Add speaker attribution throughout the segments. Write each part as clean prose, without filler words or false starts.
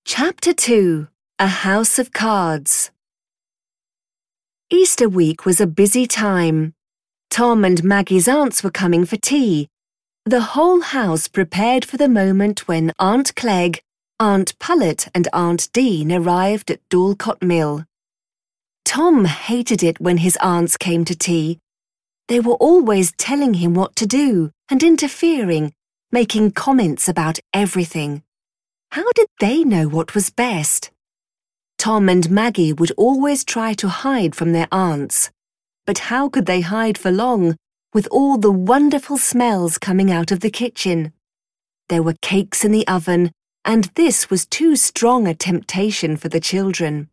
Speaker 1: Chapter 2: A House of Cards. Easter week was a busy time. Tom and Maggie's aunts were coming for tea. The whole house prepared for the moment when Aunt Clegg, Aunt Pullet and Aunt Dean arrived at Dorlcote Mill. Tom hated it when his aunts came to tea. They were always telling him what to do and interfering, making comments about everything. How did they know what was best? Tom and Maggie would always try to hide from their aunts. But how could they hide for long, with all the wonderful smells coming out of the kitchen? There were cakes in the oven, and this was too strong a temptation for the children.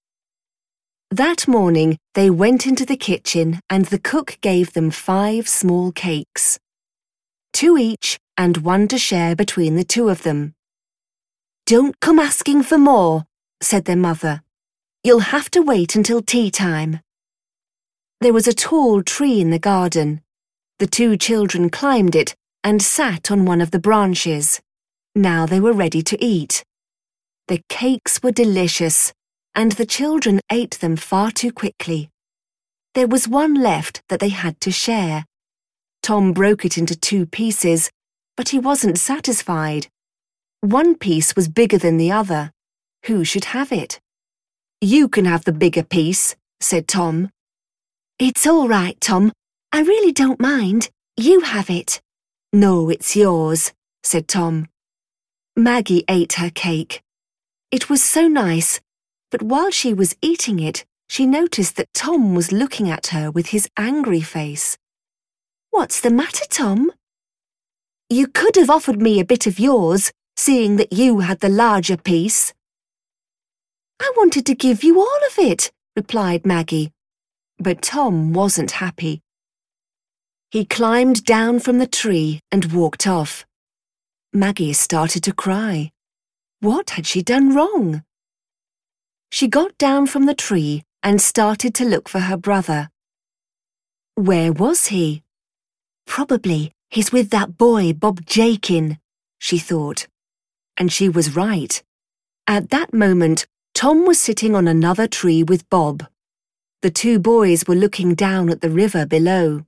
Speaker 1: That morning, they went into the kitchen and the cook gave them 5 small cakes. 2 each and 1 to share between the 2 of them. "Don't come asking for more," said their mother. "You'll have to wait until tea time." There was a tall tree in the garden. The 2 children climbed it and sat on one of the branches. Now they were ready to eat. The cakes were delicious, and the children ate them far too quickly. There was one left that they had to share. Tom broke it into 2 pieces, but he wasn't satisfied. One piece was bigger than the other. Who should have it? "You can have the bigger piece," said Tom. "It's all right, Tom. I really don't mind. You have it." "No, it's yours," said Tom. Maggie ate her cake. It was so nice, but while she was eating it, she noticed that Tom was looking at her with his angry face. "What's the matter, Tom?" "You could have offered me a bit of yours, seeing that you had the larger piece." "I wanted to give you all of it," replied Maggie. But Tom wasn't happy. He climbed down from the tree and walked off. Maggie started to cry. What had she done wrong? She got down from the tree and started to look for her brother. Where was he? "Probably he's with that boy Bob Jakin," she thought. And she was right. At that moment, Tom was sitting on another tree with Bob. The 2 boys were looking down at the river below.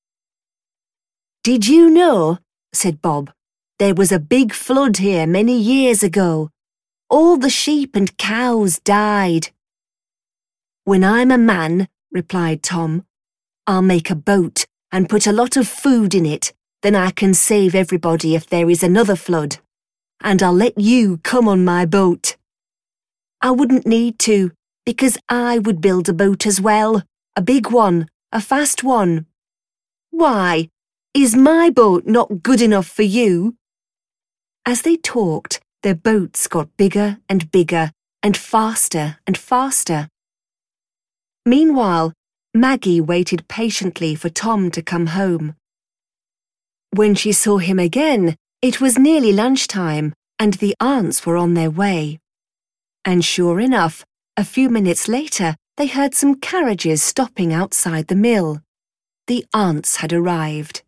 Speaker 1: "Did you know," said Bob, "there was a big flood here many years ago? All the sheep and cows died." "When I'm a man," replied Tom, "I'll make a boat and put a lot of food in it, then I can save everybody if there is another flood. And I'll let you come on my boat." "I wouldn't need to, because I would build a boat as well, a big one, a fast one." "Why? Is my boat not good enough for you?" As they talked, their boats got bigger and bigger and faster and faster. Meanwhile, Maggie waited patiently for Tom to come home. When she saw him again, it was nearly lunchtime, and the aunts were on their way. And sure enough, a few minutes later, they heard some carriages stopping outside the mill. The aunts had arrived.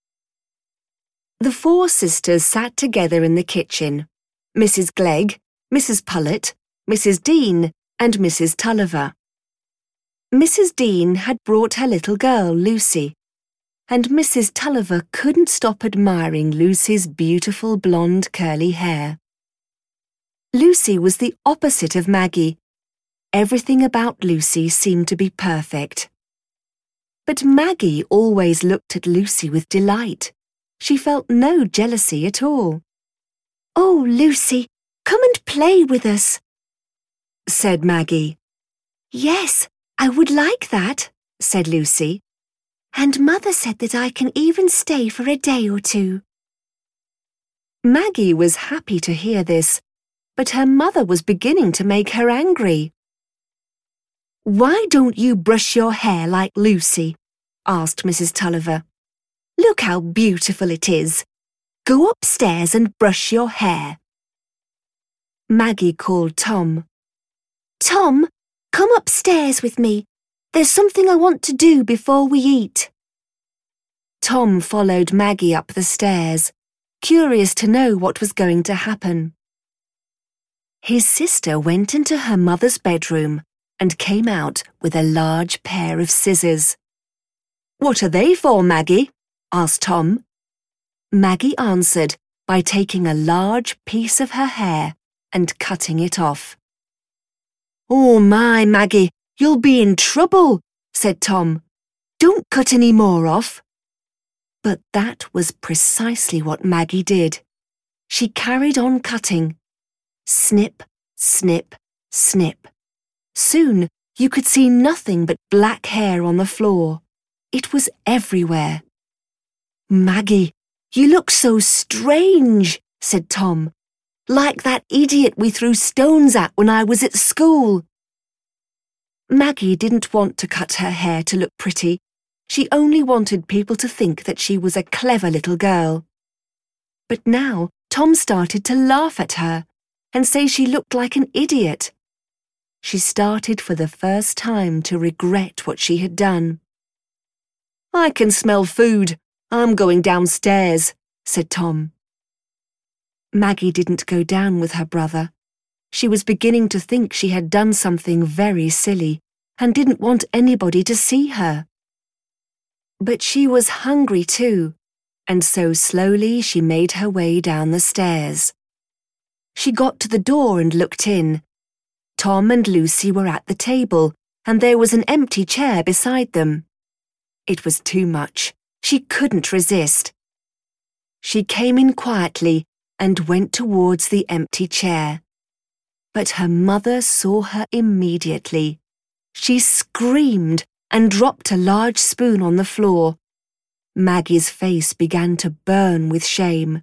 Speaker 1: The 4 sisters sat together in the kitchen: Mrs. Clegg, Mrs. Pullet, Mrs. Dean, and Mrs. Tulliver. Mrs. Dean had brought her little girl, Lucy, and Mrs. Tulliver couldn't stop admiring Lucy's beautiful blonde curly hair. Lucy was the opposite of Maggie. Everything about Lucy seemed to be perfect. But Maggie always looked at Lucy with delight. She felt no jealousy at all. "Oh, Lucy, come and play with us," said Maggie. "Yes, I would like that," said Lucy. "And Mother said that I can even stay for a day or 2. Maggie was happy to hear this, but her mother was beginning to make her angry. "Why don't you brush your hair like Lucy?" asked Mrs. Tulliver. "Look how beautiful it is. Go upstairs and brush your hair." Maggie called Tom. "Tom, come upstairs with me. There's something I want to do before we eat." Tom followed Maggie up the stairs, curious to know what was going to happen. His sister went into her mother's bedroom and came out with a large pair of scissors. "What are they for, Maggie?" asked Tom. Maggie answered by taking a large piece of her hair and cutting it off. "Oh my, Maggie, you'll be in trouble," said Tom. "Don't cut any more off." But that was precisely what Maggie did. She carried on cutting. Snip, snip, snip. Soon you could see nothing but black hair on the floor. It was everywhere. "Maggie, you look so strange," said Tom. "Like that idiot we threw stones at when I was at school." Maggie didn't want to cut her hair to look pretty. She only wanted people to think that she was a clever little girl. But now Tom started to laugh at her and say she looked like an idiot. She started for the first time to regret what she had done. "I can smell food. I'm going downstairs," said Tom. Maggie didn't go down with her brother. She was beginning to think she had done something very silly and didn't want anybody to see her. But she was hungry too, and so slowly she made her way down the stairs. She got to the door and looked in. Tom and Lucy were at the table, and there was an empty chair beside them. It was too much. She couldn't resist. She came in quietly and went towards the empty chair. But her mother saw her immediately. She screamed and dropped a large spoon on the floor. Maggie's face began to burn with shame.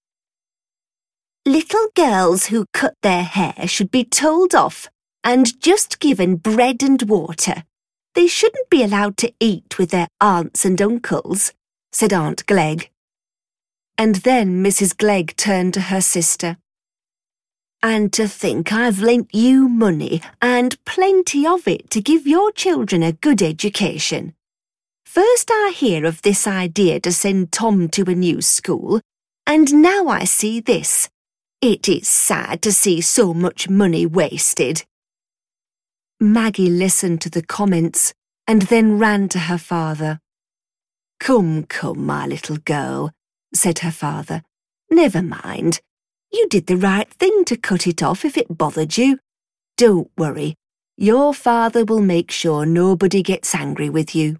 Speaker 1: "Little girls who cut their hair should be told off and just given bread and water. They shouldn't be allowed to eat with their aunts and uncles," said Aunt Glegg. And then Mrs. Glegg turned to her sister. "And to think I've lent you money, and plenty of it, to give your children a good education. First I hear of this idea to send Tom to a new school, and now I see this. It is sad to see so much money wasted." Maggie listened to the comments and then ran to her father. "Come, come, my little girl," said her father. "Never mind. You did the right thing to cut it off if it bothered you. Don't worry. Your father will make sure nobody gets angry with you."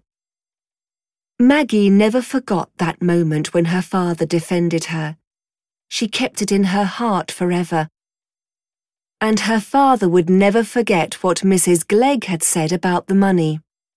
Speaker 1: Maggie never forgot that moment when her father defended her. She kept it in her heart forever. And her father would never forget what Mrs. Glegg had said about the money.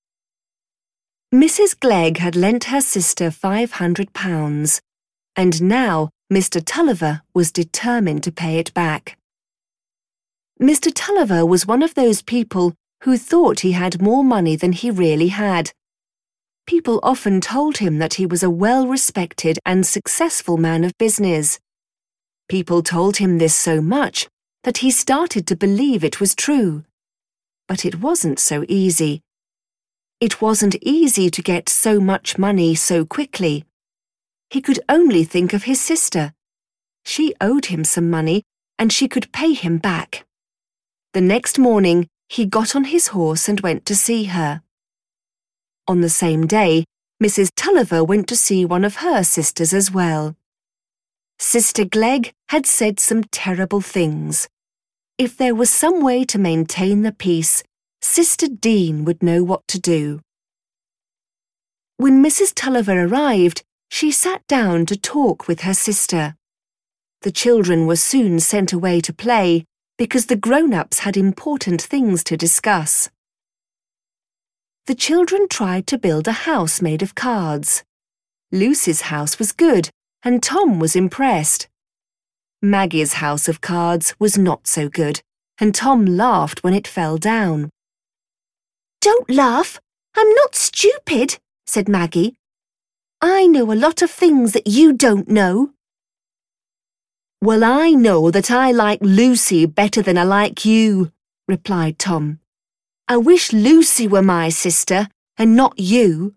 Speaker 1: Mrs. Glegg had lent her sister £500, and now Mr. Tulliver was determined to pay it back. Mr. Tulliver was one of those people who thought he had more money than he really had. People often told him that he was a well-respected and successful man of business. People told him this so much that he started to believe it was true. But it wasn't so easy. It wasn't easy to get so much money so quickly. He could only think of his sister. She owed him some money, and she could pay him back. The next morning, he got on his horse and went to see her. On the same day, Mrs. Tulliver went to see one of her sisters as well. Sister Glegg had said some terrible things. If there was some way to maintain the peace, Sister Dean would know what to do. When Mrs. Tulliver arrived, she sat down to talk with her sister. The children were soon sent away to play because the grown-ups had important things to discuss. The children tried to build a house made of cards. Lucy's house was good, and Tom was impressed. Maggie's house of cards was not so good, and Tom laughed when it fell down. "Don't laugh. I'm not stupid," said Maggie. "I know a lot of things that you don't know." "Well, I know that I like Lucy better than I like you," replied Tom. "I wish Lucy were my sister and not you."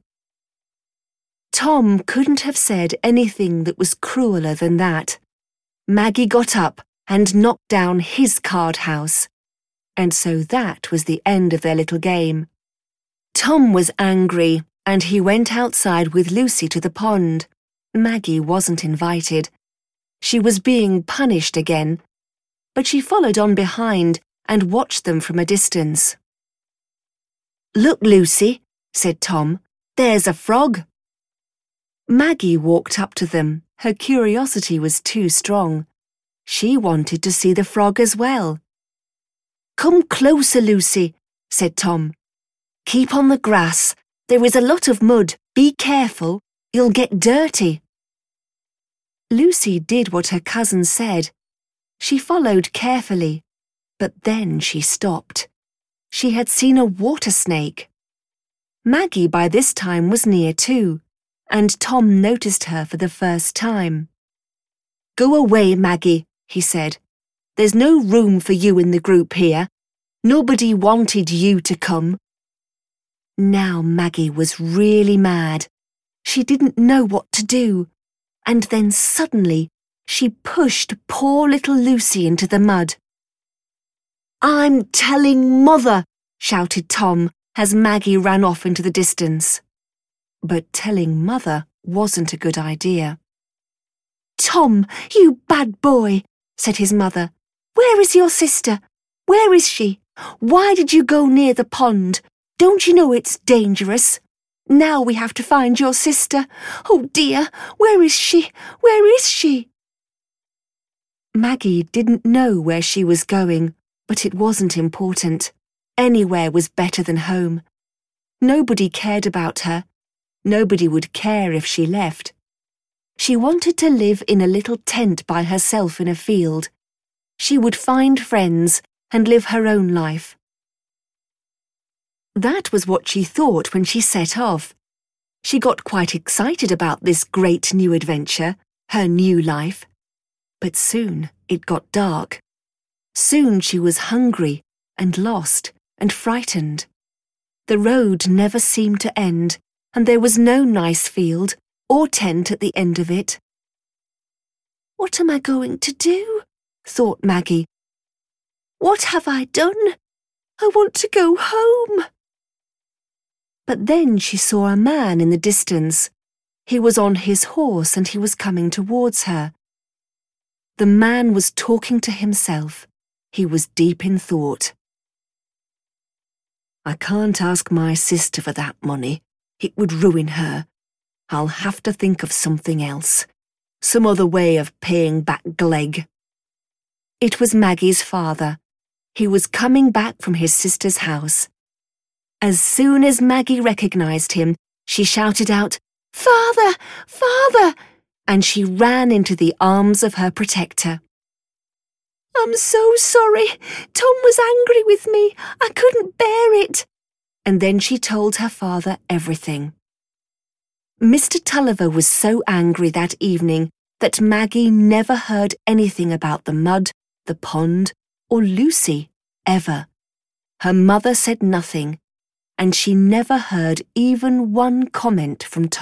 Speaker 1: Tom couldn't have said anything that was crueler than that. Maggie got up and knocked down his card house. And so that was the end of their little game. Tom was angry, and he went outside with Lucy to the pond. Maggie wasn't invited. She was being punished again, but she followed on behind and watched them from a distance. "Look, Lucy," said Tom, "there's a frog." Maggie walked up to them. Her curiosity was too strong. She wanted to see the frog as well. "Come closer, Lucy," said Tom. "Keep on the grass. There is a lot of mud. Be careful. You'll get dirty." Lucy did what her cousin said. She followed carefully, but then she stopped. She had seen a water snake. Maggie by this time was near too, and Tom noticed her for the first time. "Go away, Maggie," he said. "There's no room for you in the group here. Nobody wanted you to come." Now Maggie was really mad. She didn't know what to do, and then suddenly she pushed poor little Lucy into the mud. "I'm telling Mother," shouted Tom as Maggie ran off into the distance. But telling Mother wasn't a good idea. "Tom, you bad boy," said his mother. "Where is your sister? Where is she? Why did you go near the pond? Don't you know it's dangerous? Now we have to find your sister. Oh dear, where is she? Where is she?" Maggie didn't know where she was going, but it wasn't important. Anywhere was better than home. Nobody cared about her. Nobody would care if she left. She wanted to live in a little tent by herself in a field. She would find friends and live her own life. That was what she thought when she set off. She got quite excited about this great new adventure, her new life. But soon it got dark. Soon she was hungry and lost and frightened. The road never seemed to end, and there was no nice field or tent at the end of it. "What am I going to do?" thought Maggie. "What have I done? I want to go home." But then she saw a man in the distance. He was on his horse and he was coming towards her. The man was talking to himself. He was deep in thought. "I can't ask my sister for that money. It would ruin her. I'll have to think of something else. Some other way of paying back Glegg." It was Maggie's father. He was coming back from his sister's house. As soon as Maggie recognized him, she shouted out, "Father! Father!" and she ran into the arms of her protector. "I'm so sorry. Tom was angry with me. I couldn't bear it." And then she told her father everything. Mr. Tulliver was so angry that evening that Maggie never heard anything about the mud, the pond, or Lucy, ever. Her mother said nothing, and she never heard even one comment from Tom.